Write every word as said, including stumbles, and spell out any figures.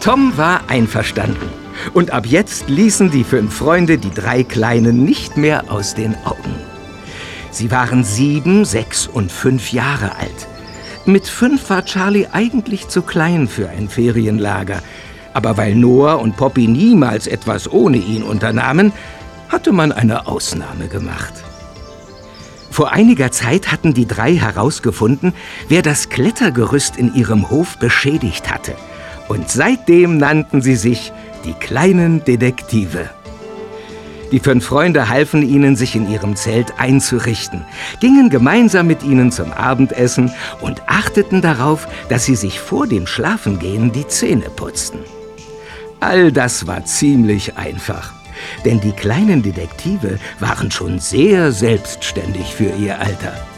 Tom war einverstanden. Und ab jetzt ließen die fünf Freunde die drei Kleinen nicht mehr aus den Augen. Sie waren sieben, sechs und fünf Jahre alt. Mit fünf war Charlie eigentlich zu klein für ein Ferienlager. Aber weil Noah und Poppy niemals etwas ohne ihn unternahmen, hatte man eine Ausnahme gemacht. Vor einiger Zeit hatten die drei herausgefunden, wer das Klettergerüst in ihrem Hof beschädigt hatte. Und seitdem nannten sie sich die kleinen Detektive. Die fünf Freunde halfen ihnen, sich in ihrem Zelt einzurichten, gingen gemeinsam mit ihnen zum Abendessen und achteten darauf, dass sie sich vor dem Schlafengehen die Zähne putzten. All das war ziemlich einfach, denn die kleinen Detektive waren schon sehr selbstständig für ihr Alter.